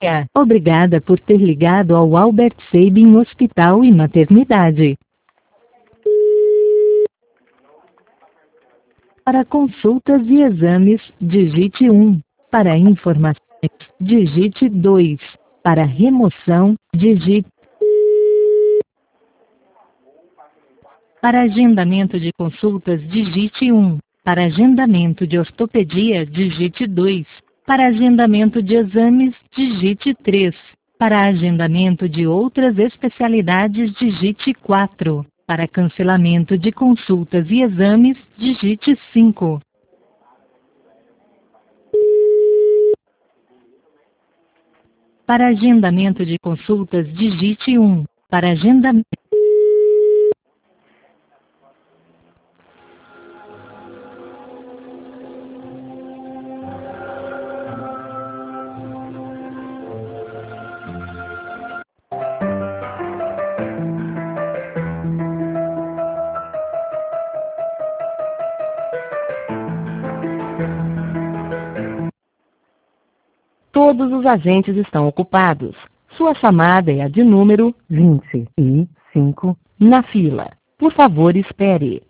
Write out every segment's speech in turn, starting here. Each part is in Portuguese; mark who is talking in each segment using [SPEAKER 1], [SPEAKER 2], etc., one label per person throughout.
[SPEAKER 1] Obrigada por ter ligado ao Albert Sabin Hospital e Maternidade. Para consultas e exames, digite 1. Para informações, digite 2. Para remoção, digite. Para agendamento de consultas, digite 1. Para agendamento de ortopedia, digite 2. Para agendamento de exames, digite 3. Para agendamento de outras especialidades, digite 4. Para cancelamento de consultas e exames, digite 5. Para agendamento de consultas, digite 1. Para agendamento. Todos os agentes estão ocupados. Sua chamada é a de número 25 na fila. Por favor, espere.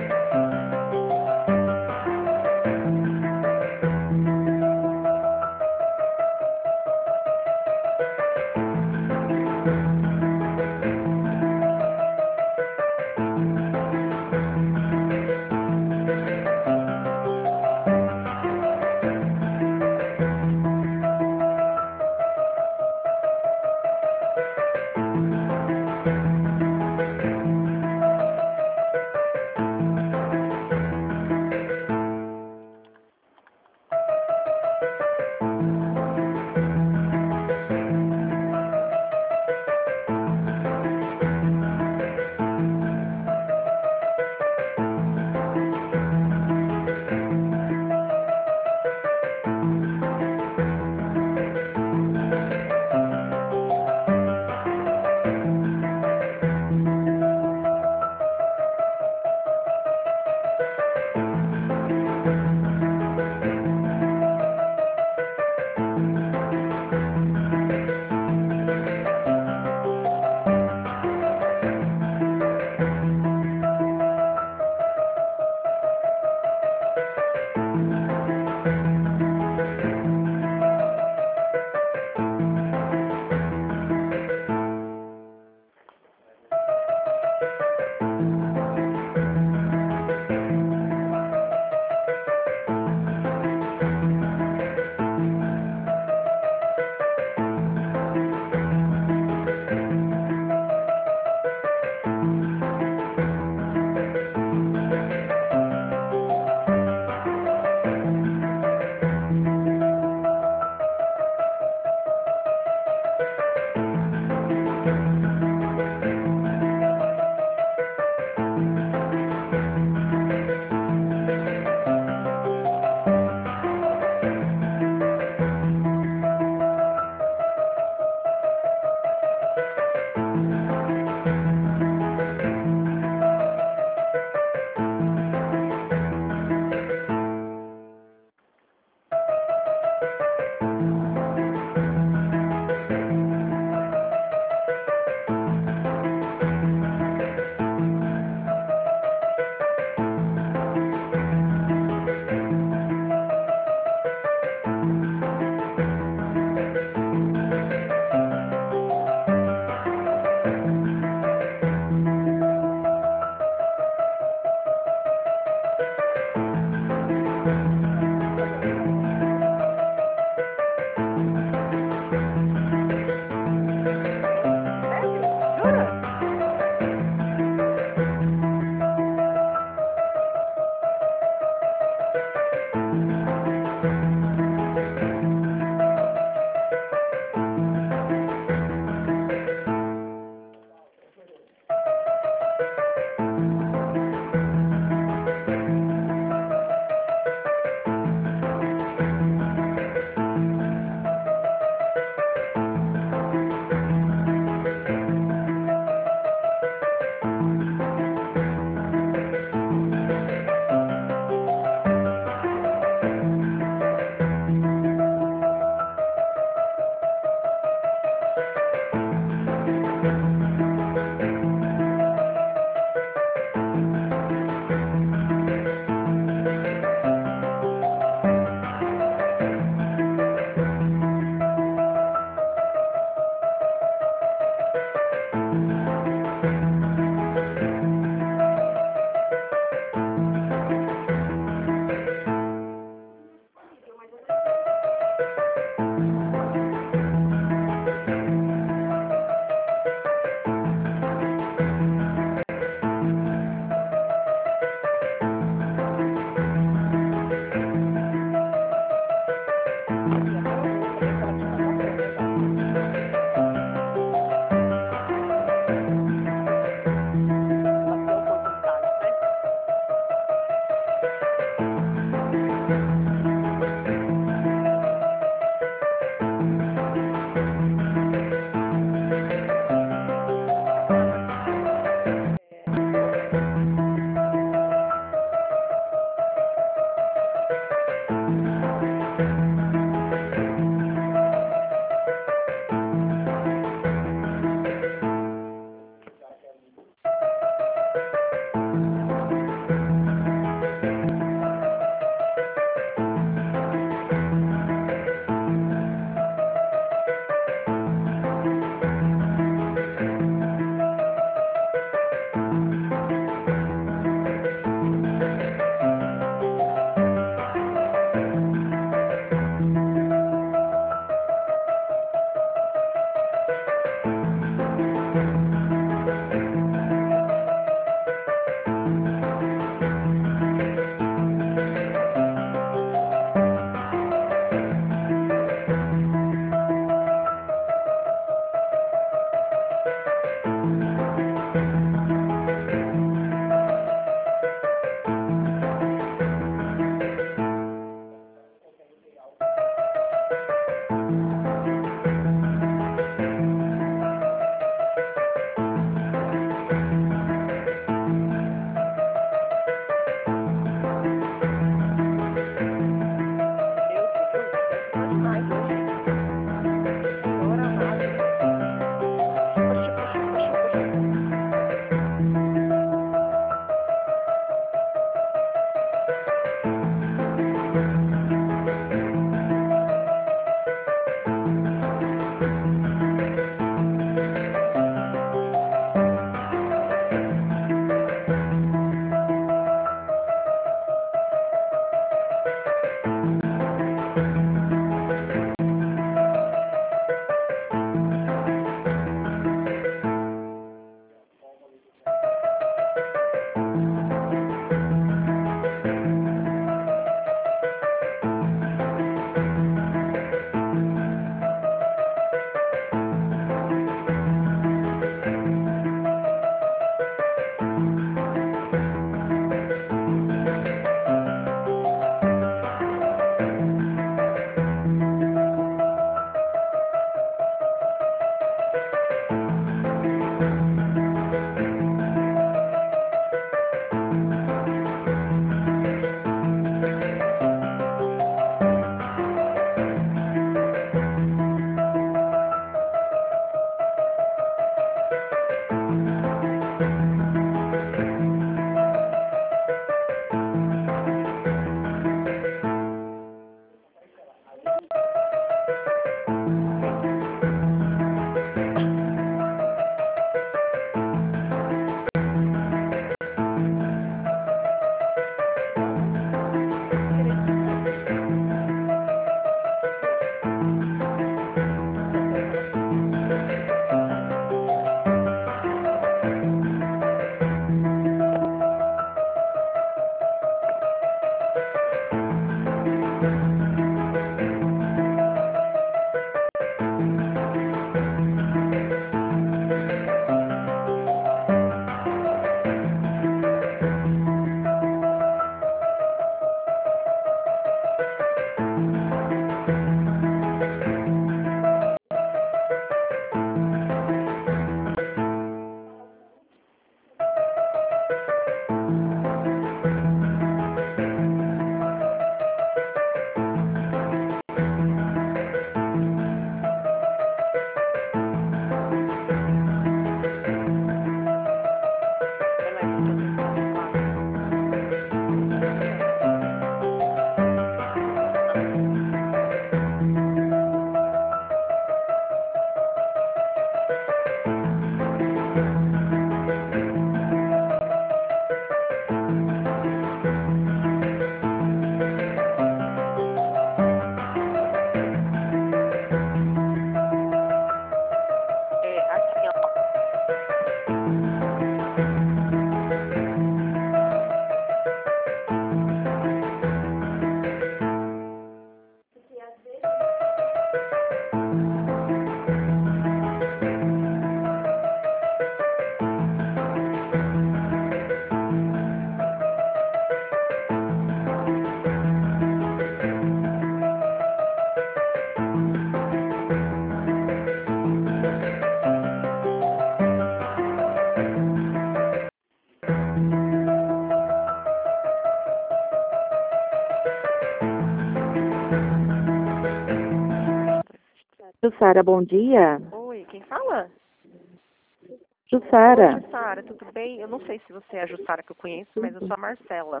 [SPEAKER 2] Jussara, bom dia.
[SPEAKER 3] Oi, quem fala?
[SPEAKER 2] Jussara.
[SPEAKER 3] Oi, Jussara, tudo bem? Eu não sei se você é a Jussara que eu conheço, mas eu sou a Marcela.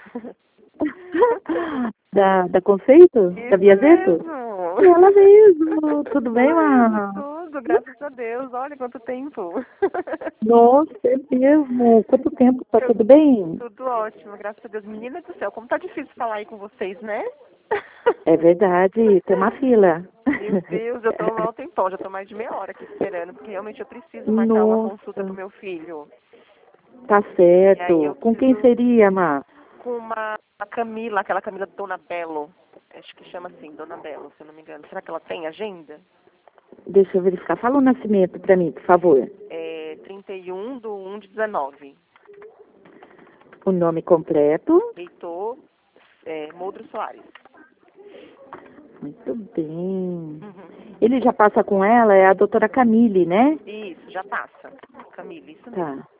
[SPEAKER 2] Da Conceito? Da
[SPEAKER 3] Isso
[SPEAKER 2] Biazeto?
[SPEAKER 3] mesmo!
[SPEAKER 2] Ela mesmo. Tudo bem, Má?
[SPEAKER 3] Tudo, graças a Deus. Olha quanto tempo.
[SPEAKER 2] Nossa, é mesmo. Quanto tempo? Tá
[SPEAKER 3] Eu-
[SPEAKER 2] tudo bem?
[SPEAKER 3] Tudo ótimo, graças a Deus. Menina do céu, como tá difícil falar aí com vocês, né?
[SPEAKER 2] É verdade, tem uma fila.
[SPEAKER 3] Meu Deus, eu tô há um tempão, já tô mais de meia hora aqui esperando, porque realmente eu preciso marcar uma consulta pro
[SPEAKER 2] Nossa,
[SPEAKER 3] meu filho.
[SPEAKER 2] tá
[SPEAKER 3] E aí eu
[SPEAKER 2] certo. Com quem
[SPEAKER 3] preciso
[SPEAKER 2] seria, Má?
[SPEAKER 3] com a Camila, aquela Camila Dona Belo. Acho que chama assim, Dona Belo, se eu não me engano. Será que ela tem agenda?
[SPEAKER 2] Deixa eu verificar. Fala o nascimento pra mim, por favor.
[SPEAKER 3] É 31/1/19.
[SPEAKER 2] O nome completo.
[SPEAKER 3] Heitor Moldro Soares.
[SPEAKER 2] Muito bem.
[SPEAKER 3] Uhum.
[SPEAKER 2] Ele já passa com ela, é a doutora Camille, né?
[SPEAKER 3] Isso, já passa. Camila, isso mesmo.
[SPEAKER 2] Tá.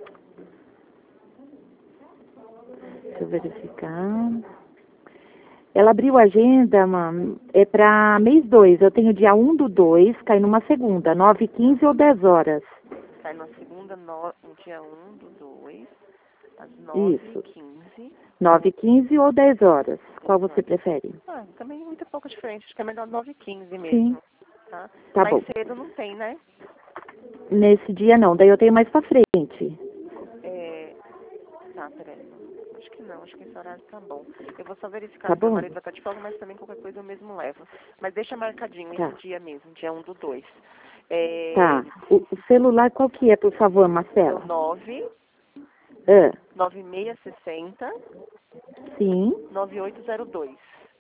[SPEAKER 2] Deixa eu verificar. Ela abriu a agenda, mano, é para mês 2. Eu tenho dia 1/2, cai numa segunda, 9h15 ou 10 horas.
[SPEAKER 3] Sai na segunda, no dia 1/2, às
[SPEAKER 2] Isso.
[SPEAKER 3] 9h15.
[SPEAKER 2] 9h15 ou 10 horas. Qual você prefere?
[SPEAKER 3] Ah, também é muito pouco diferente. Acho que é melhor 9h15
[SPEAKER 2] Sim,
[SPEAKER 3] mesmo. Tá?
[SPEAKER 2] tá
[SPEAKER 3] Mais
[SPEAKER 2] bom.
[SPEAKER 3] cedo não tem, né?
[SPEAKER 2] Nesse dia não, daí eu tenho mais pra frente.
[SPEAKER 3] É, tá, peraí. Acho que não, acho que esse horário tá bom. Eu vou só verificar
[SPEAKER 2] Tá
[SPEAKER 3] se meu
[SPEAKER 2] bom?
[SPEAKER 3] marido vai estar de folga, mas também qualquer coisa eu mesmo levo. Mas deixa marcadinho esse
[SPEAKER 2] Tá.
[SPEAKER 3] dia mesmo, dia 1/2.
[SPEAKER 2] Tá. O celular qual que é, por favor,
[SPEAKER 3] É o
[SPEAKER 2] Marcela?
[SPEAKER 3] 9
[SPEAKER 2] Ah,
[SPEAKER 3] 9660
[SPEAKER 2] sim.
[SPEAKER 3] 9802.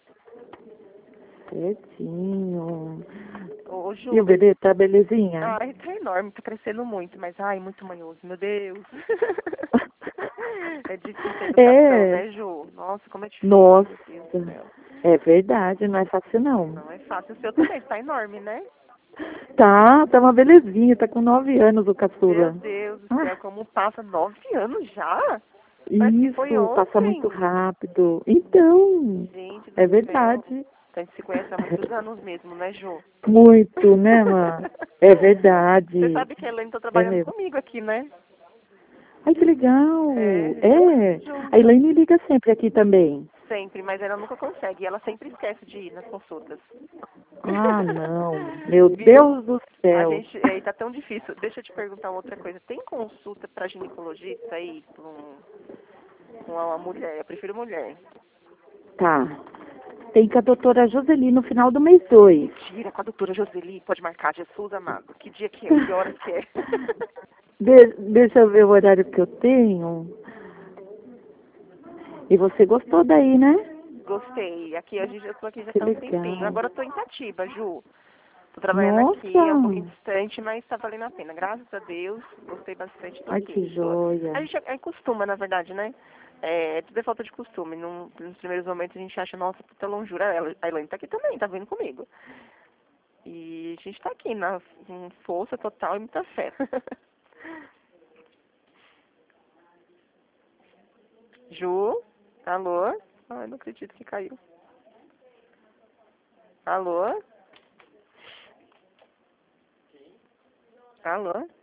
[SPEAKER 2] Certinho.
[SPEAKER 3] Ô,
[SPEAKER 2] E o
[SPEAKER 3] Ju,
[SPEAKER 2] bebê tá belezinha?
[SPEAKER 3] ai, tá enorme, tá crescendo muito, mas ai, muito manhoso, meu Deus. É difícil a educação,
[SPEAKER 2] É.
[SPEAKER 3] né, Ju? Nossa, como é difícil,
[SPEAKER 2] Nossa.
[SPEAKER 3] meu Deus do céu.
[SPEAKER 2] É verdade, não é fácil não.
[SPEAKER 3] Não é fácil. O seu também está enorme, né?
[SPEAKER 2] Tá uma belezinha, tá com 9 anos o
[SPEAKER 3] Meu
[SPEAKER 2] caçula.
[SPEAKER 3] Deus do céu,
[SPEAKER 2] Ah,
[SPEAKER 3] como passa 9 anos já? Parece que foi
[SPEAKER 2] isso, passa muito
[SPEAKER 3] ontem.
[SPEAKER 2] rápido. Então,
[SPEAKER 3] Gente do
[SPEAKER 2] é
[SPEAKER 3] céu.
[SPEAKER 2] verdade.
[SPEAKER 3] A gente se conhece há muitos anos mesmo, né, Ju?
[SPEAKER 2] Muito, né, Má? É
[SPEAKER 3] Você
[SPEAKER 2] verdade.
[SPEAKER 3] sabe que a Elaine tá
[SPEAKER 2] É
[SPEAKER 3] trabalhando
[SPEAKER 2] mesmo.
[SPEAKER 3] comigo aqui, né?
[SPEAKER 2] Ai, que legal.
[SPEAKER 3] É, a gente
[SPEAKER 2] É.
[SPEAKER 3] trabalha
[SPEAKER 2] A
[SPEAKER 3] junto.
[SPEAKER 2] Elaine liga sempre aqui também.
[SPEAKER 3] Sempre, mas ela nunca consegue. Ela sempre esquece de ir nas consultas.
[SPEAKER 2] Ah, não. Meu
[SPEAKER 3] Viu?
[SPEAKER 2] Deus do
[SPEAKER 3] A
[SPEAKER 2] céu.
[SPEAKER 3] gente, tá tão difícil. Deixa eu te perguntar uma outra coisa. Tem consulta pra ginecologista aí com uma mulher? Eu prefiro mulher.
[SPEAKER 2] Tá. Tem com a doutora Joseli no final do mês 2.
[SPEAKER 3] Mentira, com a doutora Joseli. Pode marcar, Jesus amado. Que dia que é? Que horas que é?
[SPEAKER 2] Deixa eu ver o horário que eu tenho. E você gostou daí, né?
[SPEAKER 3] Gostei. Aqui eu tô aqui já
[SPEAKER 2] Que
[SPEAKER 3] tá um tempinho.
[SPEAKER 2] legal.
[SPEAKER 3] Agora eu tô em Itatiba, Ju. Tô trabalhando
[SPEAKER 2] Nossa!
[SPEAKER 3] aqui, é um pouquinho distante, mas tá valendo a pena. Graças a Deus, gostei bastante, tô
[SPEAKER 2] Ai,
[SPEAKER 3] aqui.
[SPEAKER 2] que
[SPEAKER 3] Tô. A
[SPEAKER 2] joia.
[SPEAKER 3] gente acostuma, na verdade, né? É, tudo é falta de costume. Nos primeiros momentos a gente acha, nossa, puta longura. A Elaine tá aqui também, tá vindo comigo. E a gente tá aqui com força total e muita fé. Ju? Alô? Ai, não acredito que caiu. Alô? Alô?